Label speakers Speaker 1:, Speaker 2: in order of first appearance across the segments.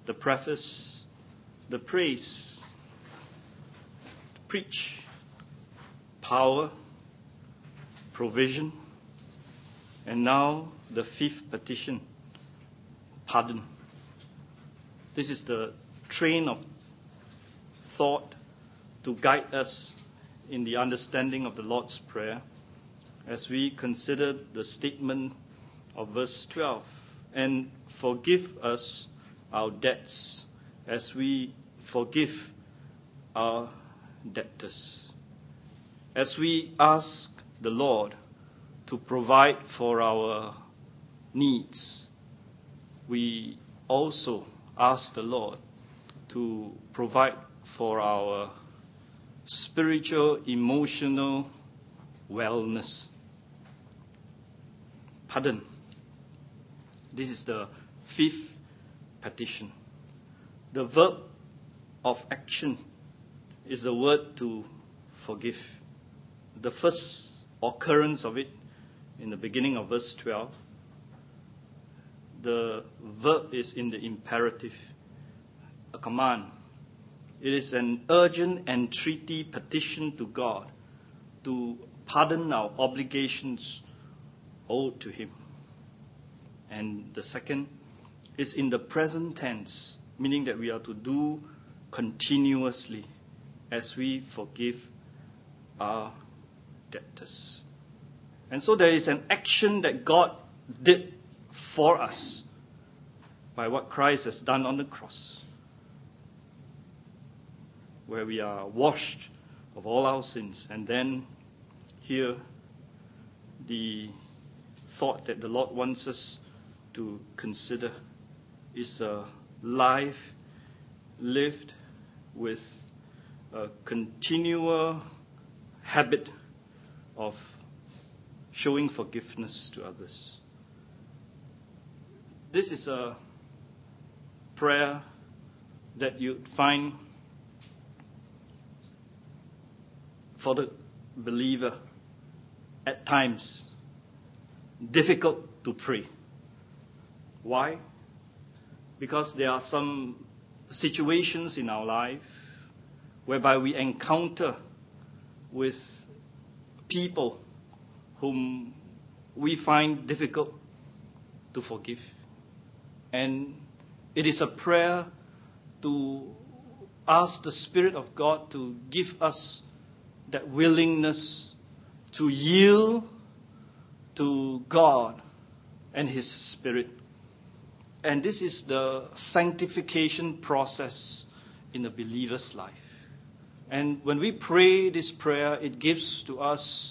Speaker 1: the preface, the praise, preach, power, provision, and now the fifth petition, pardon. This is the train of thought to guide us in the understanding of the Lord's Prayer as we consider the statement of verse 12. And forgive us our debts as we forgive our debtors. As we ask the Lord to provide for our needs, we also ask the Lord to provide for our spiritual, emotional wellness. Pardon. This is the fifth petition. The verb of action is the word to forgive. The first occurrence of it in the beginning of verse 12. The verb is in the imperative, a command. It is an urgent entreaty petition to God to pardon our obligations owed to Him. And the second is in the present tense, meaning that we are to do continuously as we forgive our debtors. And so there is an action that God did for us by what Christ has done on the cross, where we are washed of all our sins. And then here, the thought that the Lord wants us to consider is a life lived with a continual habit of showing forgiveness to others. This is a prayer that you find for the believer at times difficult to pray. Why? Because there are some situations in our life whereby we encounter with people whom we find difficult to forgive. And it is a prayer to ask the Spirit of God to give us that willingness to yield to God and His Spirit. And this is the sanctification process in a believer's life. And when we pray this prayer, it gives to us,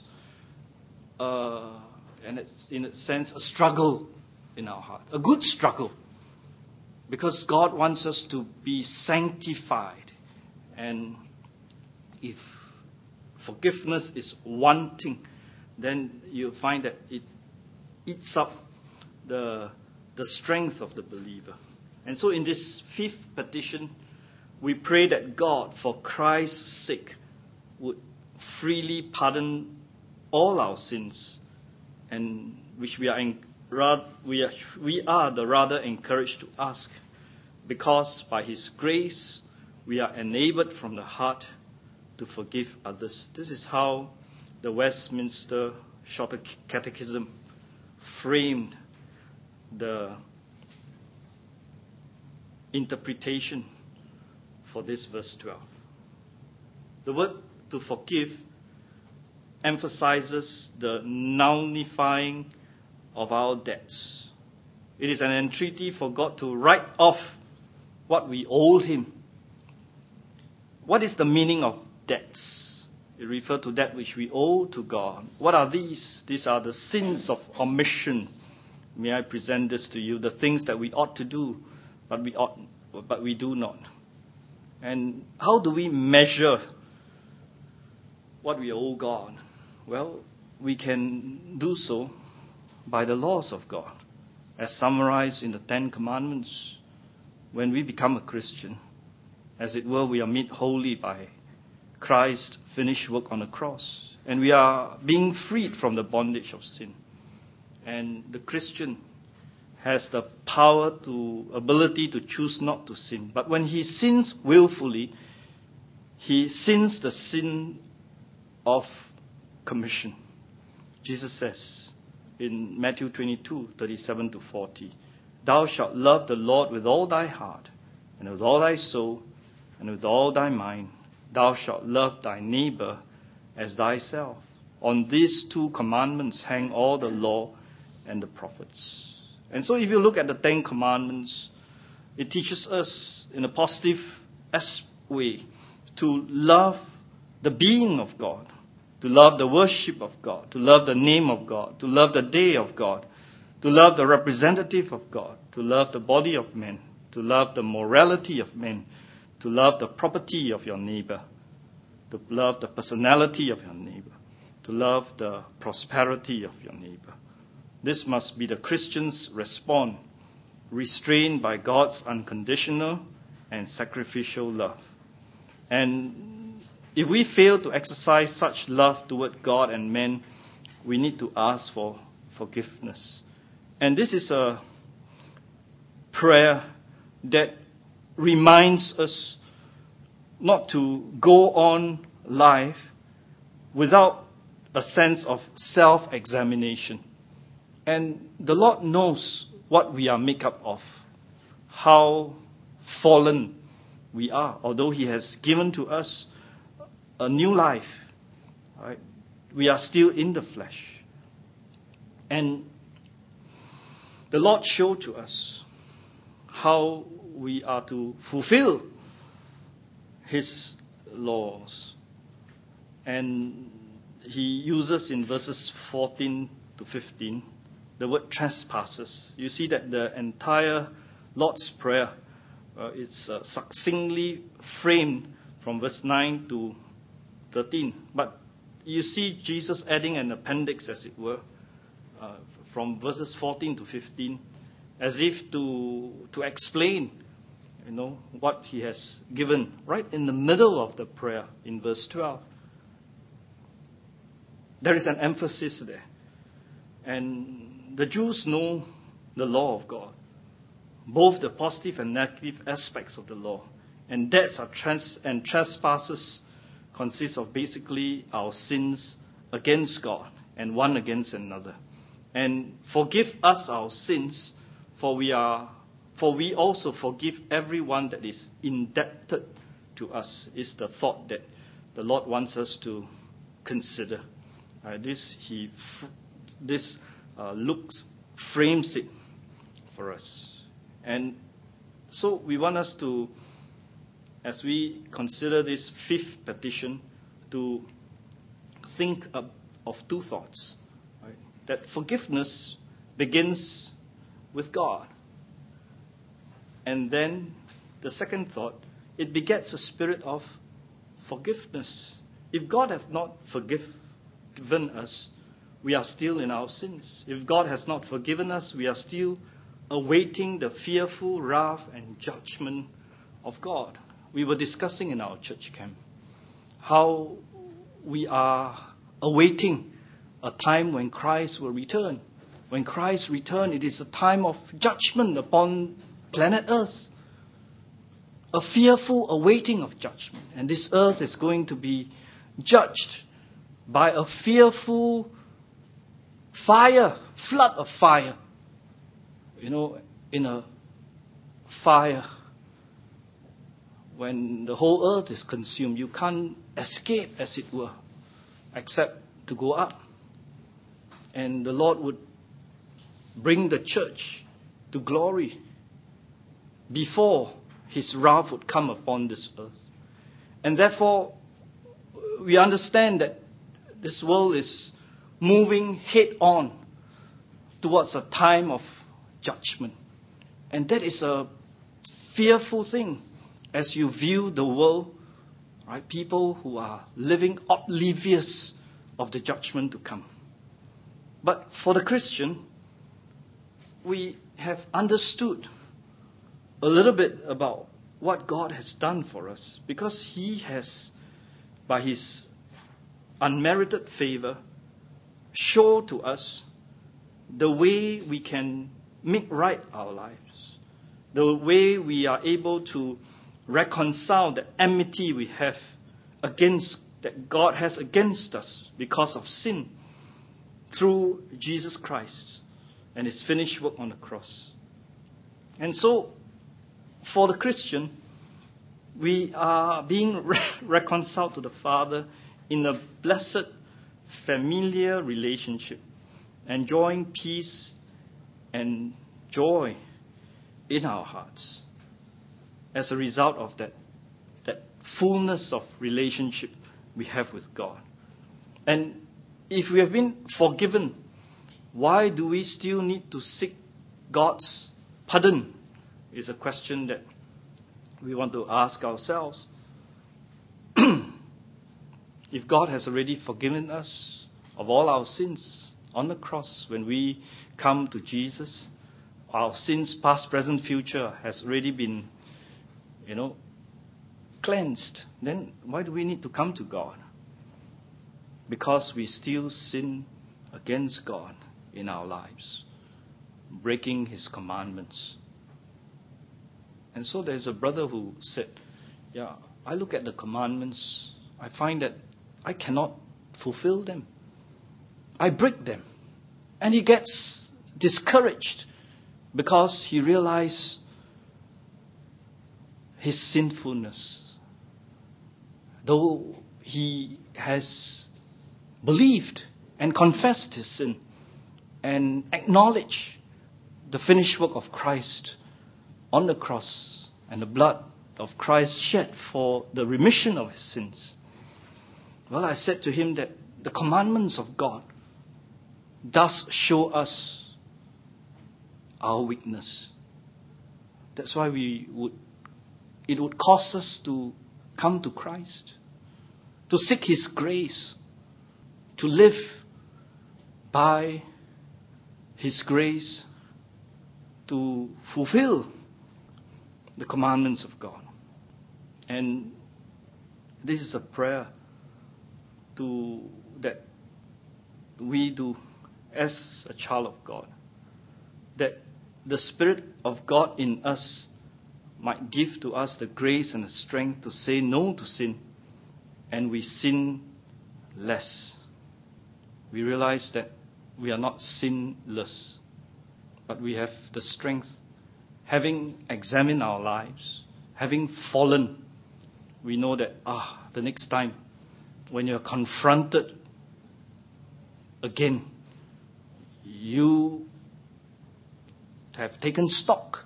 Speaker 1: and it's in a sense, a struggle in our heart. A good struggle. Because God wants us to be sanctified. And if forgiveness is wanting, then you'll find that it eats up the strength of the believer. And so in this fifth petition, we pray that God, for Christ's sake, would freely pardon all our sins, and which we are the rather encouraged to ask, because by His grace we are enabled from the heart to forgive others. This is how the Westminster Shorter Catechism framed the interpretation for this verse 12. The word to forgive emphasizes the nullifying of our debts. It is an entreaty for God to write off what we owed Him. What is the meaning of debts? It refers to that which we owe to God. What are these? These are the sins of omission. May I present this to you, the things that we ought to do, but we do not. And how do we measure what we owe God? Well, we can do so by the laws of God, as summarized in the Ten Commandments. When we become a Christian, as it were, we are made holy by Christ's finished work on the cross, and we are being freed from the bondage of sin. And the Christian has the ability to choose not to sin. But when he sins willfully, he sins the sin of commission. Jesus says in Matthew 22:37-40, "Thou shalt love the Lord with all thy heart, and with all thy soul, and with all thy mind. Thou shalt love thy neighbor as thyself. On these two commandments hang all the law and the prophets." And so if you look at the 10 Commandments, it teaches us in a positive way to love the being of God, to love the worship of God, to love the name of God, to love the day of God, to love the representative of God, to love the body of men, to love the morality of men, to love the property of your neighbor, to love the personality of your neighbor, to love the prosperity of your neighbor. This must be the Christian's response, restrained by God's unconditional and sacrificial love. And if we fail to exercise such love toward God and men, we need to ask for forgiveness. And this is a prayer that reminds us not to go on life without a sense of self-examination. And the Lord knows what we are made up of, how fallen we are. Although He has given to us a new life, right, we are still in the flesh. And the Lord showed to us how we are to fulfill His laws. And He uses in verses 14-15 the word trespasses. You see that the entire Lord's Prayer is succinctly framed from verse 9-13. But you see Jesus adding an appendix, as it were, from verses 14-15, as if to explain, what He has given right in the middle of the prayer in verse 12. There is an emphasis there. And the Jews know the law of God, both the positive and negative aspects of the law. And debts and trespasses consist of basically our sins against God and one against another. And forgive us our sins, for we also forgive everyone that is indebted to us, is the thought that the Lord wants us to consider. Luke frames it for us. And so we want us to, as we consider this 5th petition, to think of 2 thoughts. Right? That forgiveness begins with God. And then the second thought, it begets a spirit of forgiveness. If God hath not forgiven us, we are still in our sins. If God has not forgiven us, we are still awaiting the fearful wrath and judgment of God. We were discussing in our church camp how we are awaiting a time when Christ will return. When Christ returns, it is a time of judgment upon planet Earth. A fearful awaiting of judgment. And this earth is going to be judged by a fearful flood of fire. In a fire, when the whole earth is consumed, you can't escape, as it were, except to go up. And the Lord would bring the church to glory before His wrath would come upon this earth. And therefore, we understand that this world is moving head on towards a time of judgment. And that is a fearful thing as you view the world, right? People who are living oblivious of the judgment to come. But for the Christian, we have understood a little bit about what God has done for us, because He has, by His unmerited favor, show to us the way we can make right our lives. The way we are able to reconcile the enmity we have that God has against us because of sin through Jesus Christ and His finished work on the cross. And so, for the Christian, we are being reconciled to the Father in a blessed, familiar relationship, enjoying peace and joy in our hearts as a result of that fullness of relationship we have with God. And if we have been forgiven, why do we still need to seek God's pardon? Is a question that we want to ask ourselves. If God has already forgiven us of all our sins on the cross when we come to Jesus, our sins, past, present, future, has already been, cleansed, then why do we need to come to God? Because we still sin against God in our lives, breaking His commandments. And so there's a brother who said, I look at the commandments, I find that I cannot fulfill them. I break them. And he gets discouraged because he realized his sinfulness. Though he has believed and confessed his sin and acknowledged the finished work of Christ on the cross and the blood of Christ shed for the remission of his sins. Well, I said to him that the commandments of God does show us our weakness. That's why it would cause us to come to Christ, to seek His grace, to live by His grace, to fulfill the commandments of God. And this is a prayer that we do as a child of God, that the Spirit of God in us might give to us the grace and the strength to say no to sin, and we sin less. We realize that we are not sinless, but we have the strength, having examined our lives, having fallen, we know that the next time when you're confronted again, you have taken stock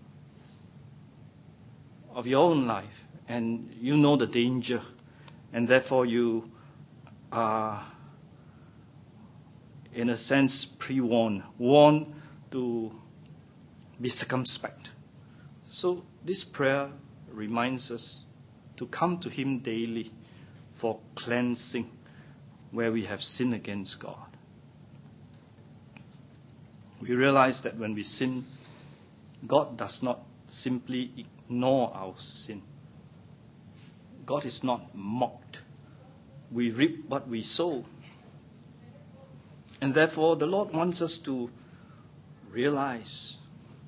Speaker 1: of your own life, and you know the danger, and therefore you are, in a sense, warned to be circumspect. So this prayer reminds us to come to Him daily for cleansing where we have sinned against God. We realize that when we sin, God does not simply ignore our sin. God is not mocked. We reap what we sow. And therefore, the Lord wants us to realize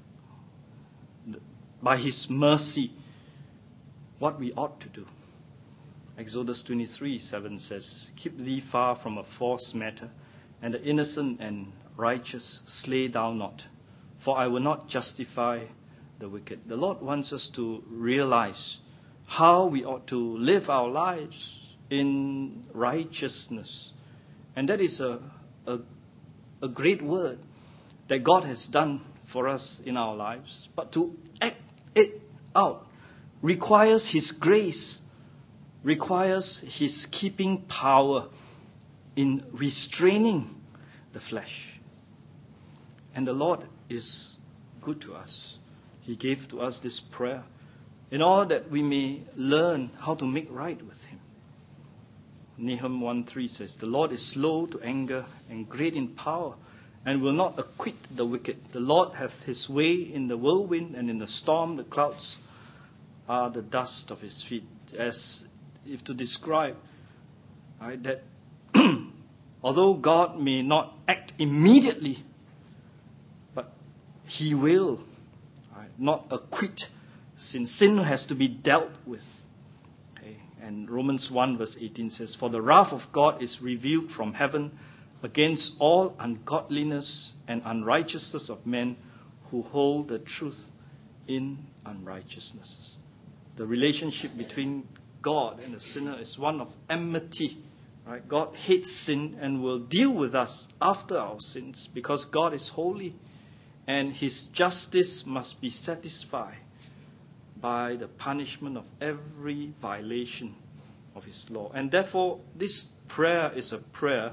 Speaker 1: by His mercy what we ought to do. Exodus 23:7 says, "Keep thee far from a false matter, and the innocent and righteous slay thou not, for I will not justify the wicked." The Lord wants us to realize how we ought to live our lives in righteousness. And that is a great word that God has done for us in our lives. But to act it out requires His grace, requires His keeping power in restraining the flesh. And the Lord is good to us. He gave to us this prayer in order that we may learn how to make right with Him. Nahum 1:3 says, "The Lord is slow to anger and great in power, and will not acquit the wicked. The Lord hath His way in the whirlwind, and in the storm the clouds are the dust of His feet." As if to describe that although God may not act immediately, but He will not acquit sin. Sin has to be dealt with. Okay? And Romans 1 verse 18 says, "For the wrath of God is revealed from heaven against all ungodliness and unrighteousness of men who hold the truth in unrighteousness." The relationship between God and the sinner is one of enmity. Right? God hates sin and will deal with us after our sins because God is holy and His justice must be satisfied by the punishment of every violation of His law. And therefore, this prayer is a prayer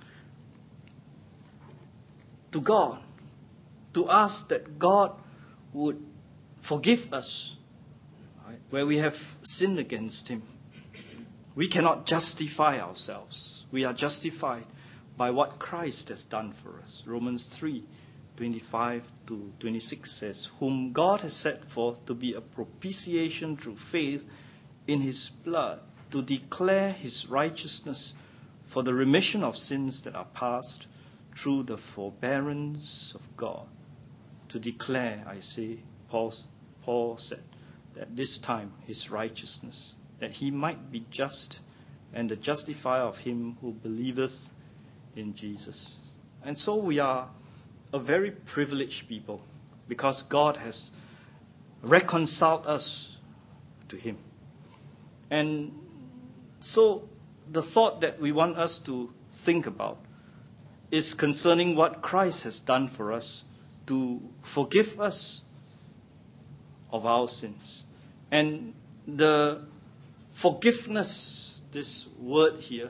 Speaker 1: to God, to ask that God would forgive us, right, where we have sinned against Him. We cannot justify ourselves. We are justified by what Christ has done for us. Romans 3:25 to 26 says, "Whom God has set forth to be a propitiation through faith in His blood, to declare His righteousness for the remission of sins that are past through the forbearance of God." To declare, I say, Paul said, that this time His righteousness, that He might be just and the justifier of him who believeth in Jesus. And so we are a very privileged people because God has reconciled us to Him. And so the thought that we want us to think about is concerning what Christ has done for us to forgive us of our sins. And the forgiveness, this word here,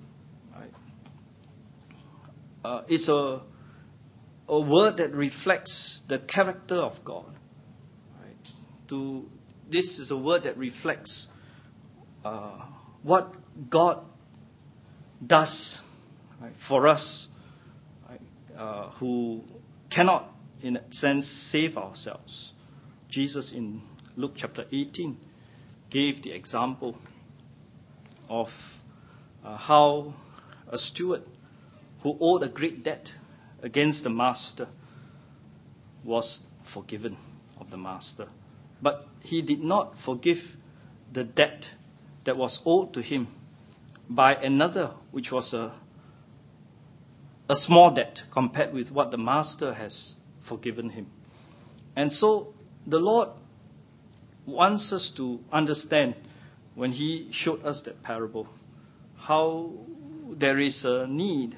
Speaker 1: right, is a word that reflects the character of God. Right? This is a word that reflects what God does, right, for us, right, who cannot, in a sense, save ourselves. Jesus in Luke chapter 18 gave the example of how a steward who owed a great debt against the master was forgiven of the master. But he did not forgive the debt that was owed to him by another, which was a small debt compared with what the master has forgiven him. And so the Lord wants us to understand, when He showed us that parable, how there is a need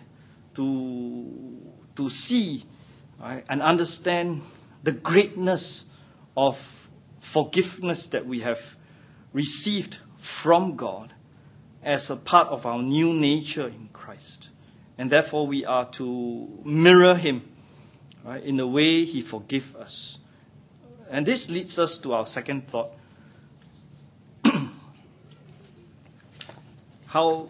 Speaker 1: to see, right, and understand the greatness of forgiveness that we have received from God as a part of our new nature in Christ. And therefore we are to mirror Him, right, in the way He forgives us. And this leads us to our second thought. How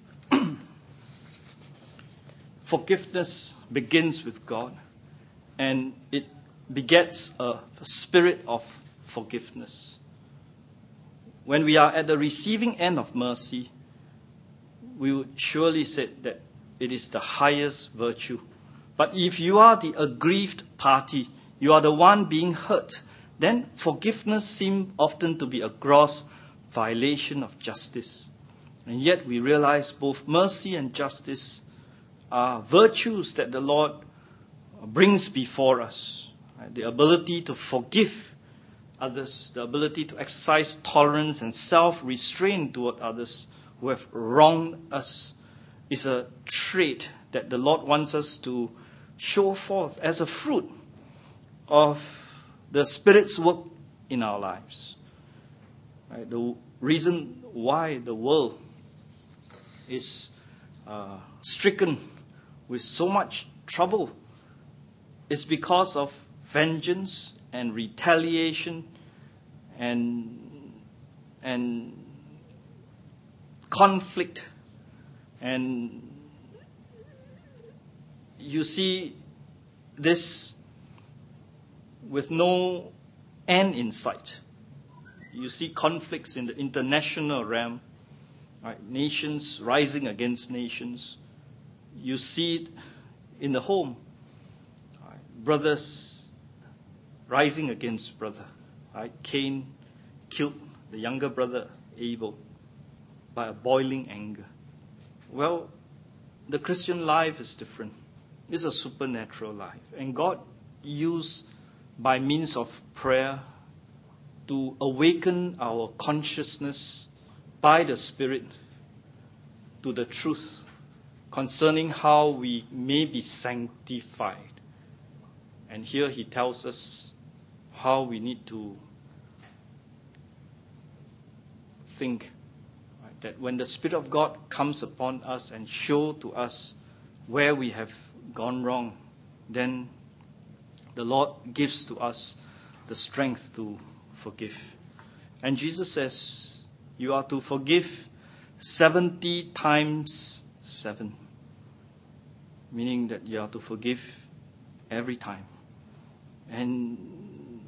Speaker 1: forgiveness begins with God, and it begets a spirit of forgiveness. When we are at the receiving end of mercy, we would surely say that it is the highest virtue. But if you are the aggrieved party, you are the one being hurt, then forgiveness seems often to be a gross violation of justice. And yet we realize both mercy and justice are virtues that the Lord brings before us. Right? The ability to forgive others, the ability to exercise tolerance and self-restraint toward others who have wronged us, is a trait that the Lord wants us to show forth as a fruit of the Spirit's work in our lives. Right? The reason why the world is stricken with so much trouble is because of vengeance and retaliation and conflict. And you see this with no end in sight. You see conflicts in the international realm, right? Nations rising against nations. You see it in the home, right? Brothers rising against brother. Right? Cain killed the younger brother Abel by a boiling anger. Well, the Christian life is different. It's a supernatural life. And God used by means of prayer to awaken our consciousness by the Spirit to the truth concerning how we may be sanctified. And here he tells us how we need to think, right, that when the Spirit of God comes upon us and show to us where we have gone wrong, then the Lord gives to us the strength to forgive. And Jesus says, you are to forgive 70 times 7. Meaning that you are to forgive every time. And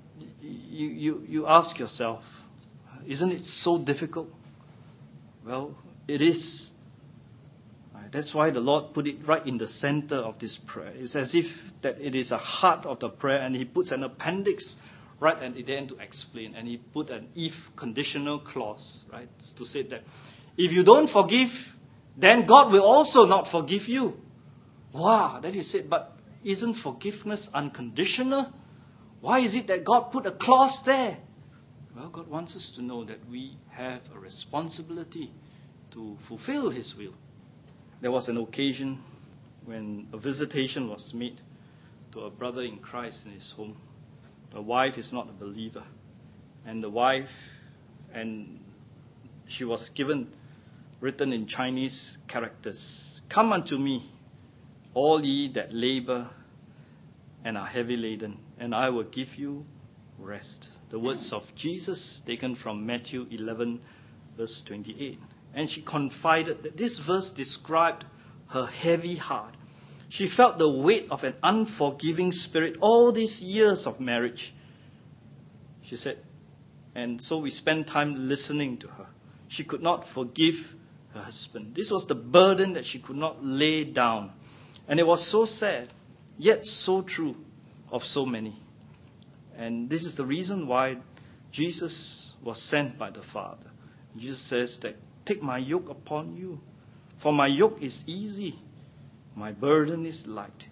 Speaker 1: you ask yourself, isn't it so difficult? Well, it is. That's why the Lord put it right in the center of this prayer. It's as if that it is a heart of the prayer, and He puts an appendix right at the end to explain. And He put an if conditional clause, right, to say that if you don't forgive, then God will also not forgive you. Wow, then He said, but isn't forgiveness unconditional? Why is it that God put a clause there? Well, God wants us to know that we have a responsibility to fulfill His will. There was an occasion when a visitation was made to a brother in Christ in his home. The wife is not a believer. And the wife, and she was written in Chinese characters, "Come unto me, all ye that labor and are heavy laden, and I will give you rest." The words of Jesus taken from Matthew 11, verse 28. And she confided that this verse described her heavy heart. She felt the weight of an unforgiving spirit all these years of marriage. She said, and so we spent time listening to her. She could not forgive her husband. This was the burden that she could not lay down. And it was so sad, yet so true of so many. And this is the reason why Jesus was sent by the Father. Jesus says that, "Take my yoke upon you, for my yoke is easy, my burden is light."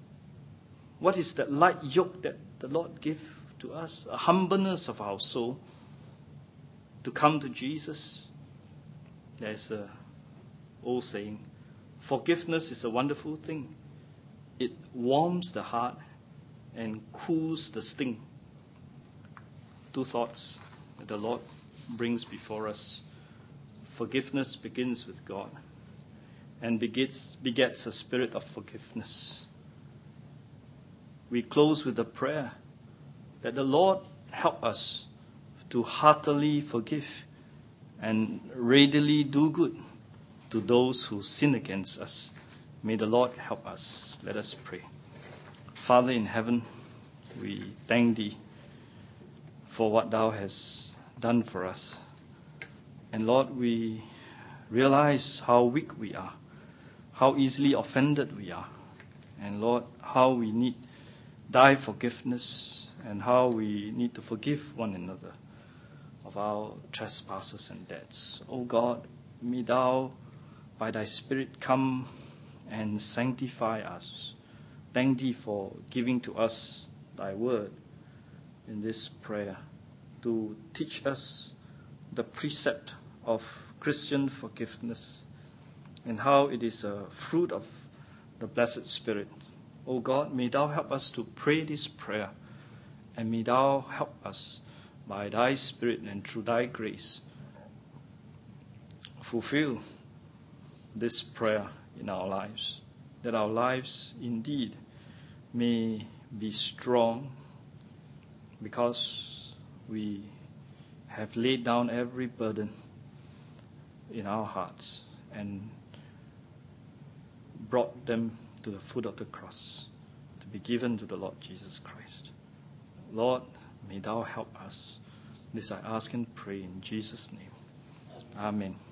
Speaker 1: What is that light yoke that the Lord gave to us? A humbleness of our soul to come to Jesus. There's an old saying, forgiveness is a wonderful thing. It warms the heart and cools the sting. Two thoughts that the Lord brings before us. Forgiveness begins with God and begets a spirit of forgiveness. We close with a prayer that the Lord help us to heartily forgive and readily do good to those who sin against us. May the Lord help us. Let us pray. Father in heaven, we thank Thee for what Thou hast done for us. And Lord, we realize how weak we are, how easily offended we are. And Lord, how we need Thy forgiveness and how we need to forgive one another of our trespasses and debts. O God, may Thou, by Thy Spirit, come and sanctify us. Thank Thee for giving to us Thy word in this prayer to teach us the precept of Christian forgiveness and how it is a fruit of the blessed Spirit. O God, may Thou help us to pray this prayer, and may Thou help us by Thy Spirit and through Thy grace fulfill this prayer in our lives, that our lives indeed may be strong because we have laid down every burden in our hearts and brought them to the foot of the cross to be given to the Lord Jesus Christ. Lord, may Thou help us. This I ask and pray in Jesus' name. Amen.